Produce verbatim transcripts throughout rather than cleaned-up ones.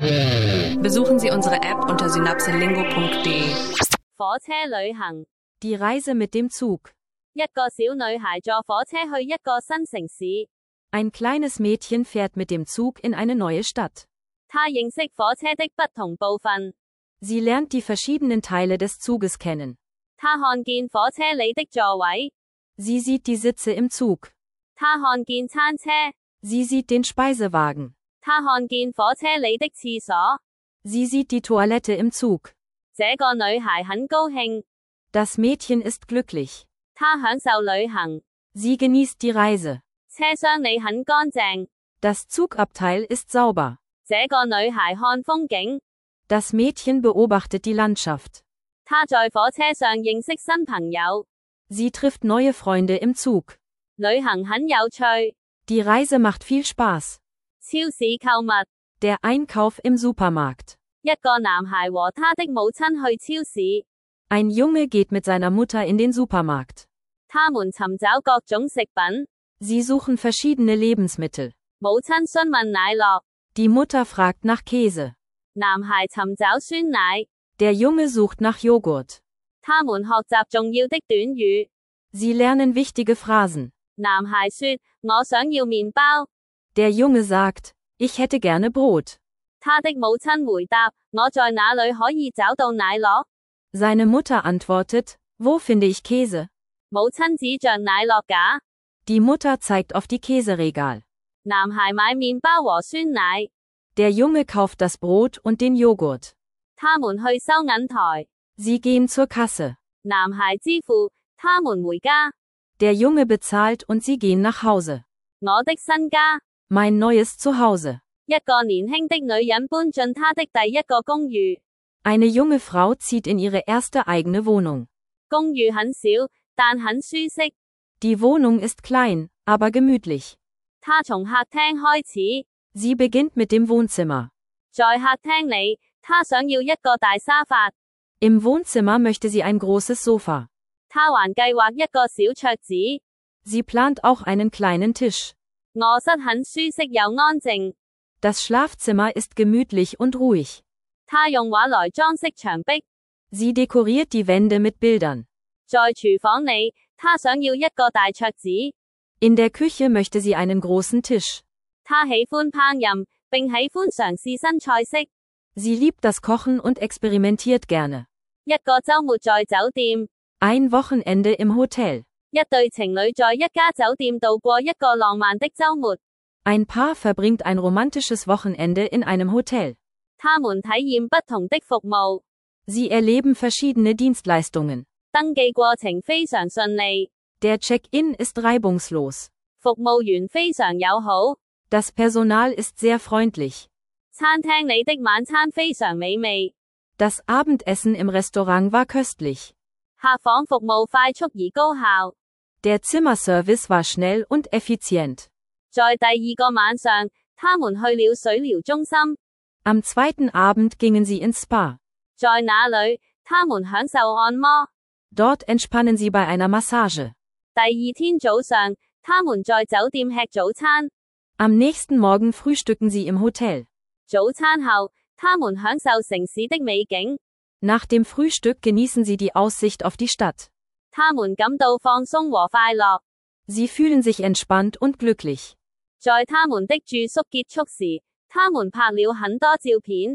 Besuchen Sie unsere App unter synapselingo punkt de. 火車旅行 Die Reise mit dem Zug. 一個小女孩坐火車去一個新城市， Ein kleines Mädchen fährt mit dem Zug in eine neue Stadt. 她認識火車的不同部分， Sie lernt die verschiedenen Teile des Zuges kennen. 她看見火車裏的座位， Sie sieht die Sitze im Zug. 她看見餐車， Sie sieht den Speisewagen. 她看見火車裏的廁所。 Sie sieht die Toilette im Zug. 這個女孩很高興， Das Mädchen ist glücklich. 她享受旅行， Sie genießt die Reise. 車廂裏很乾淨。 Das Zugabteil ist sauber. 這個女孩看風景， Das Mädchen beobachtet die Landschaft. 她在火車上認識新朋友。 Sie trifft neue Freunde im Zug. 旅行很有趣。 Die Reise macht viel Spaß. 超市購物， Der Einkauf im Supermarkt. 一個男孩和他的母親去超市， Ein Junge geht mit seiner Mutter in den Supermarkt. 他們尋找各種食品。 Sie suchen verschiedene Lebensmittel. 母親詢問奶酪， Die Mutter fragt nach Käse. 男孩尋找酸奶。 Der Junge sucht nach Joghurt. 他們學習重要的短語。 Sie lernen wichtige Phrasen. 男孩說：我想要麵包。 Der Junge sagt, ich hätte gerne Brot. 他的母親回答：我在哪裏可以找到奶酪？ Seine Mutter antwortet, wo finde ich Käse? 母親指着奶酪架。 Die Mutter zeigt auf die Käseregal. 男孩買麵包和酸奶。 Der Junge kauft das Brot und den Joghurt. 他們去收銀台。 Sie gehen zur Kasse. 男孩支付，他們回家。 Der Junge bezahlt und sie gehen nach Hause. 我的新家。 Mein neues Zuhause. 一個年輕的女人搬進她的第一個公寓。 Eine junge Frau zieht in ihre erste eigene Wohnung. 公寓很小，但很舒適。 Die Wohnung ist klein, aber gemütlich. 她從客廳開始。 Sie beginnt mit dem Wohnzimmer. 在客廳裏，她想要一個大沙發。 Im Wohnzimmer möchte sie ein großes Sofa. 她還計劃一個小桌子。 Sie plant auch einen kleinen Tisch. 臥室很舒適又安靜。 Das Schlafzimmer ist gemütlich und ruhig. 她用畫來裝飾牆壁。 Sie dekoriert die Wände mit Bildern. 在廚房裏，她想要一個大桌子。 In der Küche möchte sie einen großen Tisch. 她喜歡烹飪，並喜歡嘗試新菜式。 Sie liebt das Kochen und experimentiert gerne. 一個週末在酒店。 Ein Wochenende im Hotel. 一對情侶在一家酒店度過一個浪漫的週末。 Ein Paar verbringt ein romantisches Wochenende in einem Hotel. 他們體驗不同的服務。 Sie erleben verschiedene Dienstleistungen. 登記過程非常順利。 Der Check-in ist reibungslos. 服務員非常友好。 Das Personal ist sehr freundlich. 餐廳裏的晚餐非常美味。 Das Abendessen im Restaurant war köstlich. 客房服務快速而高效。 Der Zimmerservice war schnell und effizient. 在第二個晚上，他們去了水療中心。 Am zweiten Abend gingen sie ins Spa. 在那裏，他們享受按摩。 Dort entspannen sie bei einer Massage. 第二天早上，他們在酒店吃早餐。 Am nächsten Morgen frühstücken sie im Hotel. 早餐後，他們享受城市的美景。 Nach dem Frühstück genießen sie die Aussicht auf die Stadt. 他們感到放鬆和快樂。 Sie fühlen sich entspannt und glücklich. 在他們的住宿結束時，他們拍了很多照片。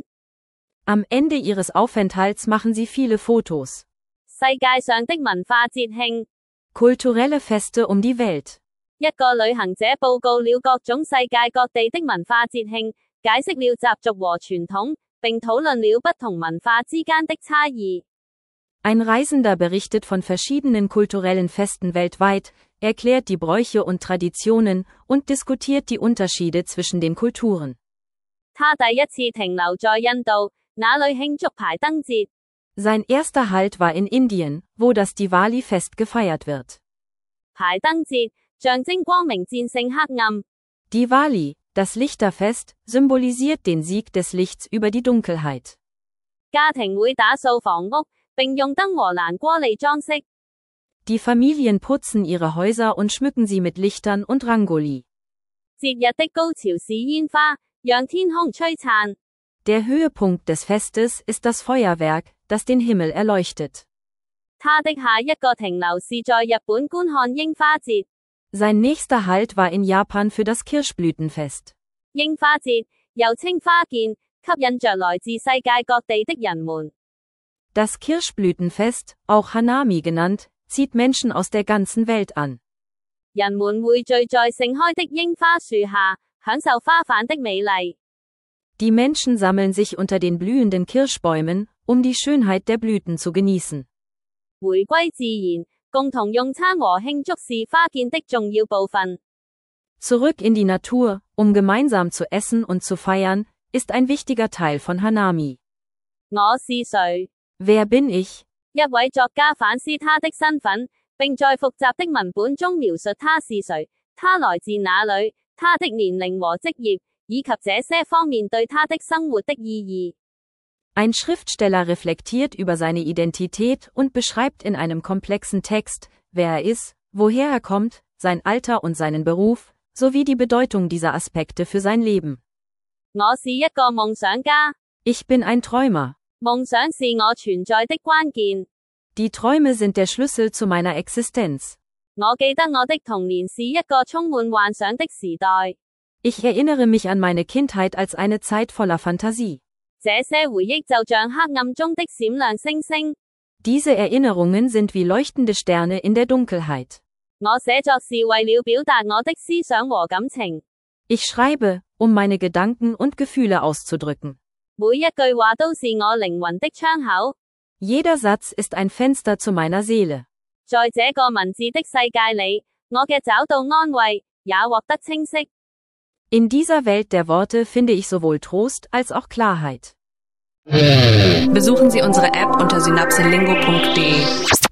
Am Ende ihres Aufenthalts machen sie viele Fotos. 世界上的文化節慶。 Kulturelle Feste um die Welt. 一個旅行者報告了各種世界各地的文化節慶，解釋了習俗和傳統，並討論了不同文化之間的差異。 Ein Reisender berichtet von verschiedenen kulturellen Festen weltweit, erklärt die Bräuche und Traditionen und diskutiert die Unterschiede zwischen den Kulturen. 他第一次停留在印度，那裏慶祝排燈節。 Sein erster Halt war in Indien, wo das Diwali-Fest gefeiert wird. 排燈節象徵光明戰勝黑暗。 Diwali, das Lichterfest, symbolisiert den Sieg des Lichts über die Dunkelheit. 家庭會打掃房屋，並用燈和藍玻璃裝飾。 Die Familien putzen ihre Häuser und schmücken sie mit Lichtern und Rangoli. 節日的高潮是煙花，讓天空璀璨。 Der Höhepunkt des Festes ist das Feuerwerk, das den Himmel erleuchtet. 他的下一個停留是在日本觀看櫻花節。 Sein nächster Halt war in Japan für das Kirschblütenfest. 櫻花節，又稱花見，吸引着來自世界各地的人們。 Das Kirschblütenfest, auch Hanami genannt, zieht Menschen aus der ganzen Welt an. 人們匯聚在盛開的櫻花樹下，享受花瓣的美麗。 Die Menschen sammeln sich unter den blühenden Kirschbäumen, um die Schönheit der Blüten zu genießen. 回歸自然，共同用餐和慶祝是花見的重要部分。 Zurück in die Natur, um gemeinsam zu essen und zu feiern, ist ein wichtiger Teil von Hanami. 我是誰？ Wer bin ich? 一位作家反思他的身份，並在複雜的文本中描述他是誰，他來自哪裏，他的年齡和職業，以及這些方面對他的生活的意義。 Ein Schriftsteller reflektiert über seine Identität und beschreibt in einem komplexen Text, wer er ist, woher er kommt, sein Alter und seinen Beruf, sowie die Bedeutung dieser Aspekte für sein Leben. 我是一個夢想家。 Ich bin ein Träumer. 夢想是我存在的關鍵。 Die Träume sind der Schlüssel zu meiner Existenz. 我記得我的童年是一個充滿幻想的時代。 Ich erinnere mich an meine Kindheit als eine Zeit voller Fantasie. 這些回憶就像黑暗中的閃亮星星。 Diese Erinnerungen sind wie leuchtende Sterne in der Dunkelheit. 我寫作是為了表達我的思想和感情。 Ich schreibe, um meine Gedanken und Gefühle auszudrücken. 每一句話都是我靈魂的窗口。 Jeder Satz ist ein Fenster zu meiner Seele. 在這個文字的世界裏，我嘅找到安慰，也獲得清晰。 In dieser Welt der Worte finde ich sowohl Trost als auch Klarheit. Besuchen Sie unsere App unter synapselingo punkt de.